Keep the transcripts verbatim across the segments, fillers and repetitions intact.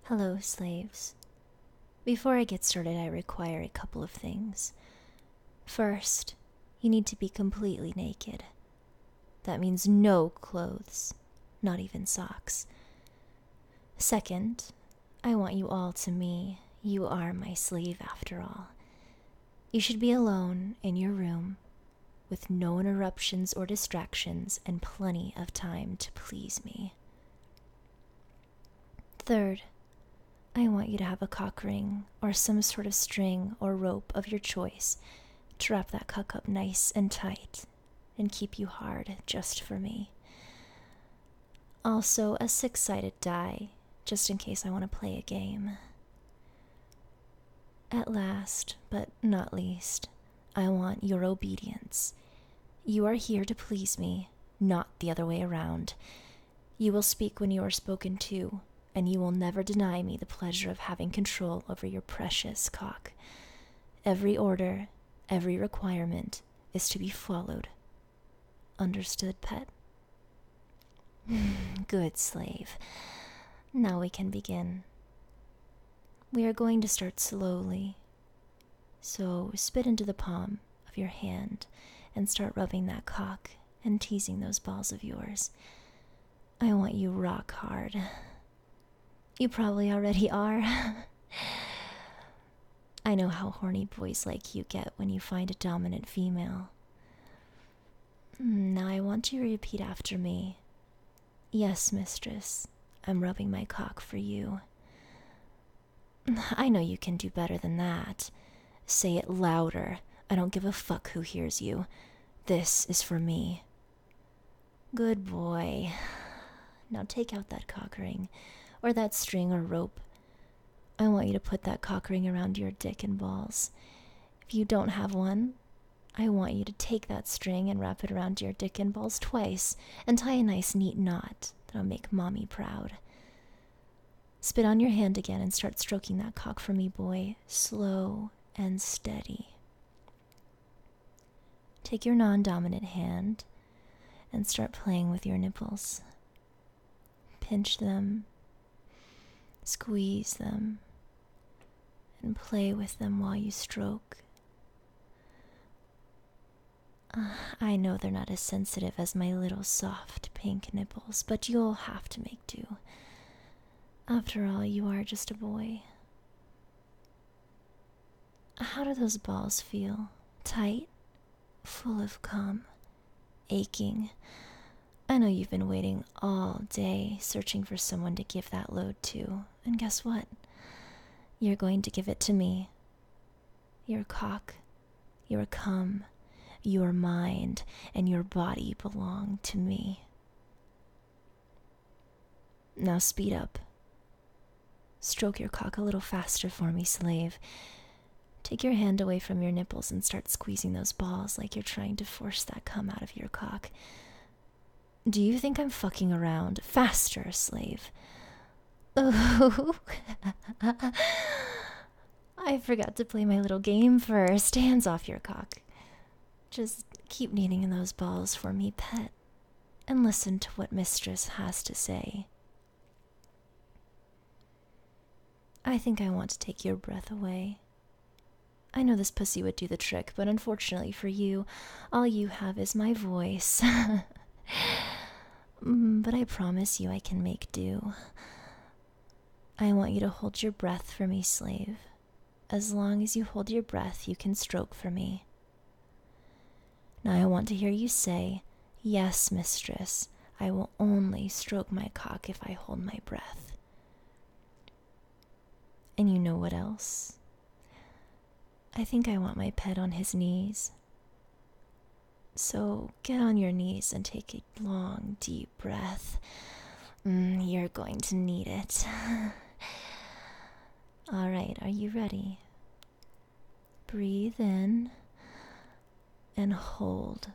Hello, slaves. Before I get started, I require a couple of things. First, you need to be completely naked. That means no clothes, not even socks. Second, I want you all to me. You are my slave after all. You should be alone in your room, with no interruptions or distractions, and plenty of time to please me. Third, I want you to have a cock ring or some sort of string or rope of your choice to wrap that cock up nice and tight and keep you hard just for me. Also, a six-sided die, just in case I want to play a game. At last, but not least, I want your obedience. You are here to please me, not the other way around. You will speak when you are spoken to, and you will never deny me the pleasure of having control over your precious cock. Every order, every requirement is to be followed. Understood, pet? Good slave. Now we can begin. We are going to start slowly. So spit into the palm of your hand and start rubbing that cock and teasing those balls of yours. I want you rock hard. You probably already are. I know how horny boys like you get when you find a dominant female. Now I want you to repeat after me. Yes, mistress, I'm rubbing my cock for you. I know you can do better than that. Say it louder. I don't give a fuck who hears you. This is for me. Good boy. Now take out that cock ring, or that string or rope. I want you to put that cock ring around your dick and balls. If you don't have one, I want you to take that string and wrap it around your dick and balls twice and tie a nice neat knot that'll make mommy proud. Spit on your hand again and start stroking that cock for me, boy, slow and steady. Take your non-dominant hand and start playing with your nipples. Pinch them, squeeze them, and play with them while you stroke. Uh, I know they're not as sensitive as my little soft pink nipples, but you'll have to make do. After all, you are just a boy. How do those balls feel? Tight? Full of cum? Aching? I know you've been waiting all day, searching for someone to give that load to, and guess what? You're going to give it to me. Your cock, your cum, your mind, and your body belong to me. Now speed up. Stroke your cock a little faster for me, slave. Take your hand away from your nipples and start squeezing those balls like you're trying to force that cum out of your cock. Do you think I'm fucking around? Faster, slave. Oh, I forgot to play my little game first. Hands off your cock. Just keep kneading in those balls for me, pet, and listen to what mistress has to say. I think I want to take your breath away. I know this pussy would do the trick, but unfortunately for you, all you have is my voice. But I promise you I can make do. I want you to hold your breath for me, slave. As long as you hold your breath, you can stroke for me. Now I want to hear you say, yes, mistress, I will only stroke my cock if I hold my breath. And you know what else? I think I want my pet on his knees. So get on your knees and take a long, deep breath. Mm, you're going to need it. All right, are you ready? Breathe in and hold.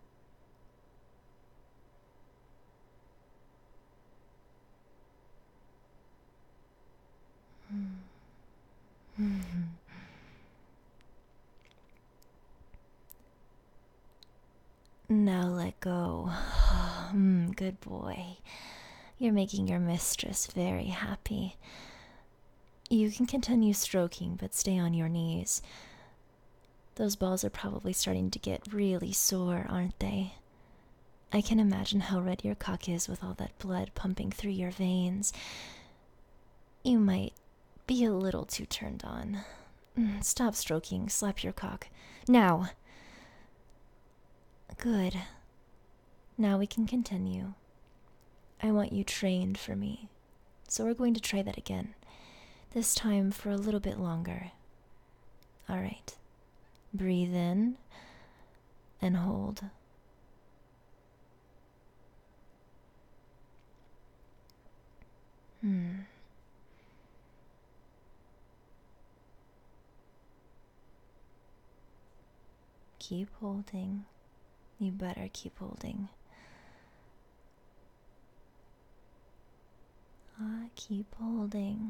Now let go. Mm, good boy. You're making your mistress very happy. You can continue stroking, but stay on your knees. Those balls are probably starting to get really sore, aren't they? I can imagine how red your cock is with all that blood pumping through your veins. You might be a little too turned on. Stop stroking, slap your cock. Now! Good. Now we can continue. I want you trained for me, so we're going to try that again. This time for a little bit longer. Alright. Breathe in and hold. Hmm. Keep holding. You better keep holding. Ah, keep holding.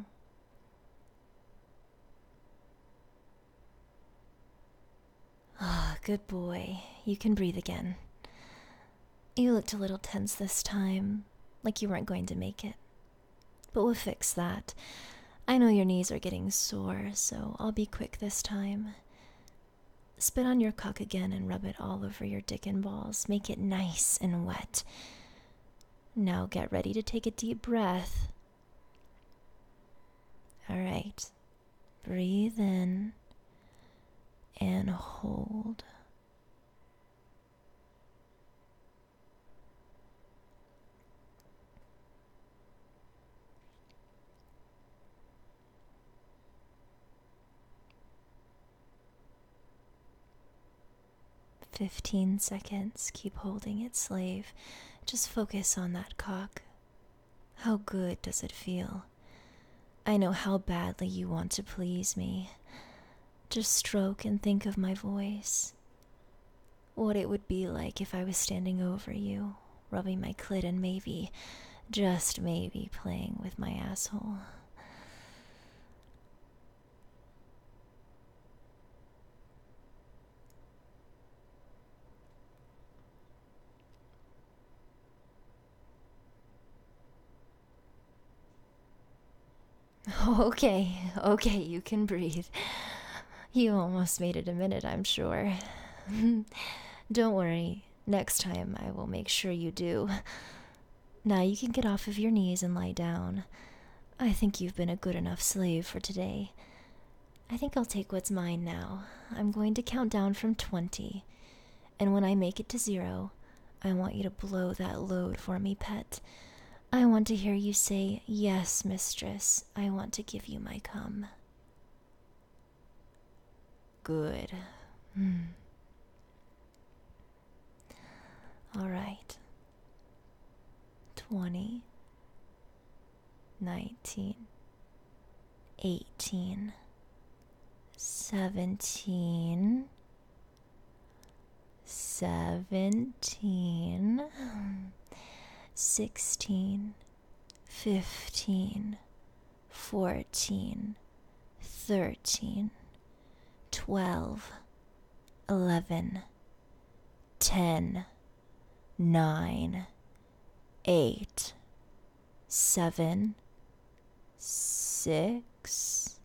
Ah, good boy. You can breathe again. You looked a little tense this time, like you weren't going to make it. But we'll fix that. I know your knees are getting sore, so I'll be quick this time. Spit on your cock again and rub it all over your dick and balls. Make it nice and wet. Now get ready to take a deep breath. Alright. Breathe in and hold. Fifteen seconds. Keep holding it, slave. Just focus on that cock. How good does it feel? I know how badly you want to please me. Just stroke and think of my voice. What it would be like if I was standing over you, rubbing my clit and maybe, just maybe, playing with my asshole. Okay, okay, you can breathe. You almost made it a minute, I'm sure. Don't worry, next time I will make sure you do. Now you can get off of your knees and lie down. I think you've been a good enough slave for today. I think I'll take what's mine now. I'm going to count down from twenty. And when I make it to zero, I want you to blow that load for me, pet. I want to hear you say, "Yes, mistress, I want to give you my cum." Good. Hmm. All right. Twenty, nineteen, eighteen, seventeen, seventeen, sixteen, fifteen, fourteen, thirteen, twelve, eleven, ten, nine, eight, seven, six,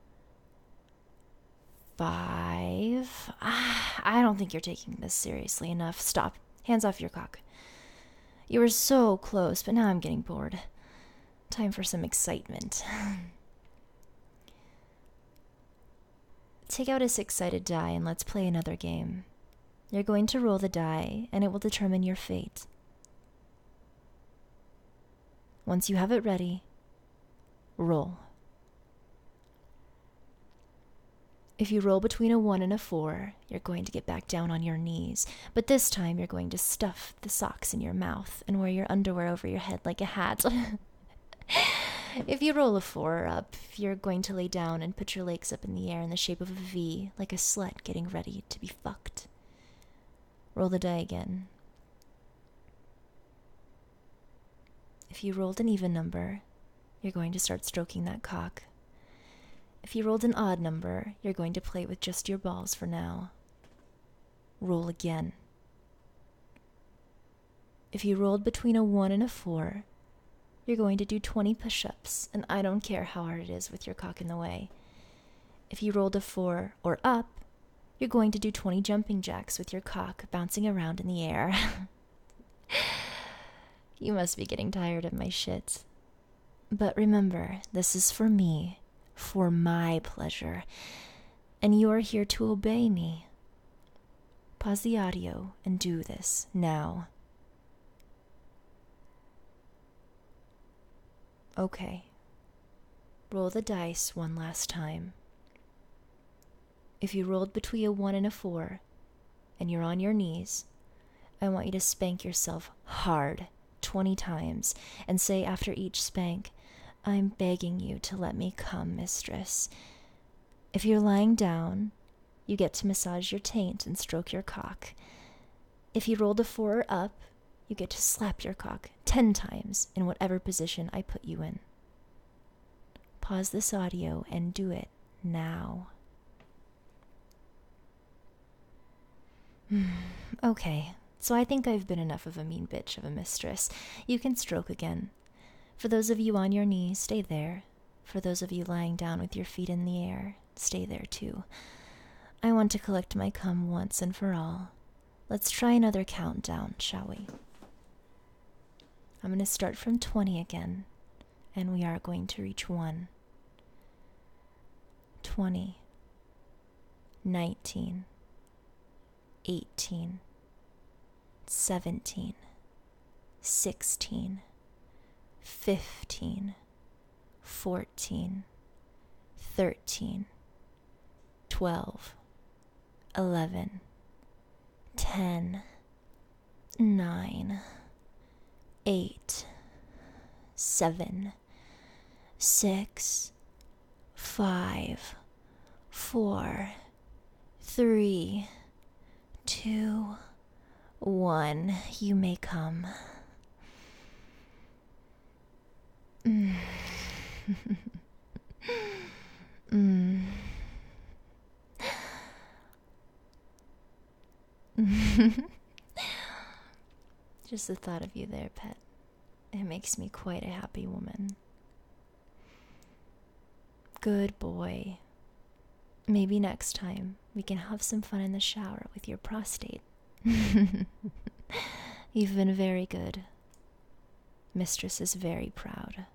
five. Ah, I don't think you're taking this seriously enough. Stop. Hands off your cock. You were so close, but now I'm getting bored. Time for some excitement. Take out a six-sided die and let's play another game. You're going to roll the die, and it will determine your fate. Once you have it ready, roll. If you roll between a one and a four, you're going to get back down on your knees, but this time you're going to stuff the socks in your mouth and wear your underwear over your head like a hat. If you roll a four or up, you're going to lay down and put your legs up in the air in the shape of a V, like a slut getting ready to be fucked. Roll the die again. If you rolled an even number, you're going to start stroking that cock. If you rolled an odd number, you're going to play with just your balls for now. Roll again. If you rolled between a one and a four, you're going to do twenty push-ups, and I don't care how hard it is with your cock in the way. If you rolled a four or up, you're going to do twenty jumping jacks with your cock bouncing around in the air. You must be getting tired of my shit. But remember, this is for me, for my pleasure, and you are here to obey me. Pause the audio and do this now. Okay. Roll the dice one last time. If you rolled between a one and a four, and you're on your knees, I want you to spank yourself hard twenty times and say after each spank, I'm begging you to let me come, mistress. If you're lying down, you get to massage your taint and stroke your cock. If you rolled a four or up, you get to slap your cock ten times in whatever position I put you in. Pause this audio and do it now. Okay, so I think I've been enough of a mean bitch of a mistress. You can stroke again. For those of you on your knees, stay there. For those of you lying down with your feet in the air, stay there too. I want to collect my cum once and for all. Let's try another countdown, shall we? I'm going to start from twenty again, and we are going to reach one. twenty. nineteen. eighteen. seventeen. sixteen. fifteen. fourteen. thirteen. twelve. eleven. ten. nine. eight. seven. six. five. four. three. two. one. You may come. Mm. mm. Just the thought of you there, pet. It makes me quite a happy woman. Good boy. Maybe next time we can have some fun in the shower with your prostate. You've been very good. Mistress is very proud.